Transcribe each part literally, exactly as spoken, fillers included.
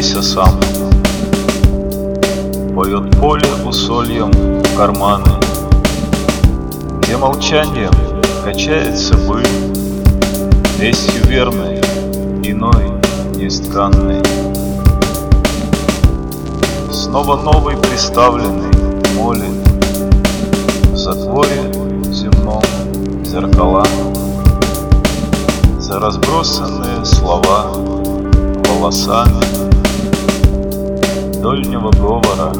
Лися сам. Поет поле усольем в карманы, где молчанием качается быль, вестью верной, иной, нестканной. Снова новый приставленный молит в затворе земном зеркала за разбросанные слова волосами дольнего говора.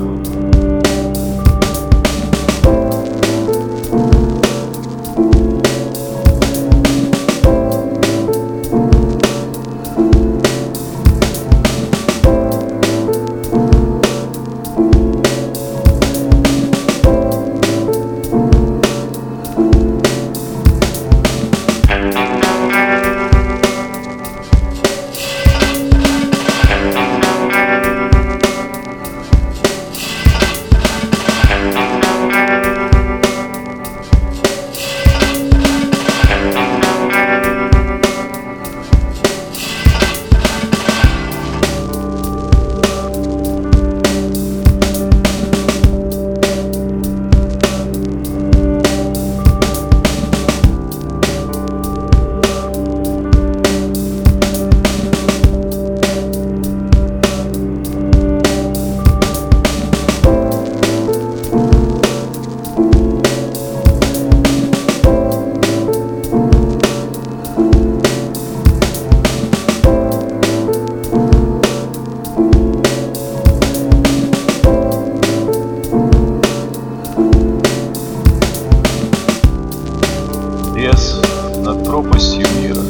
Лес над пропастью мира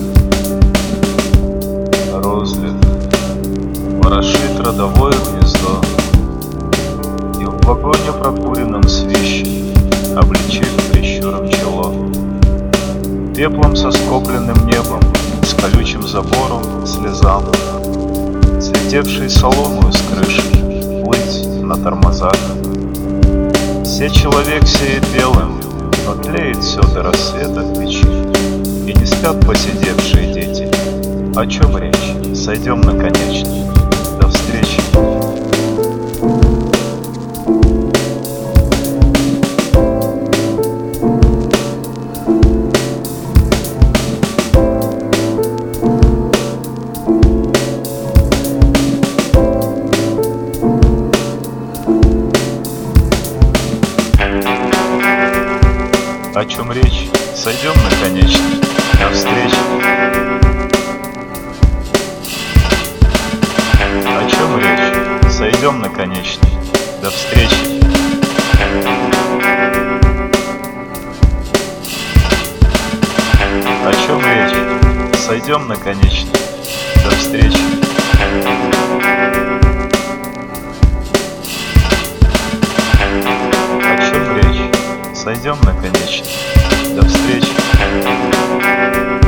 розлит, ворошит родовое гнездо, и в вагоне прокуренном свищет, обличив прищуром чело. Пеплом со скопленным небом, с колючим забором слезам, слетевшей соломою с крыши, плыть на тормозах. Все человек сеет белым, но тлеет все до рассвета в печи, и не спят посидевшие дети. О чем речь? Сойдем на конечный. До встречи. О чем речь? Сойдем на конечный. До встречи. О чем речь? Сойдем на конечный. До встречи. О чем речь? Сойдем на конечный. До встречи. О чем речь? Сойдем на конечный. До встречи.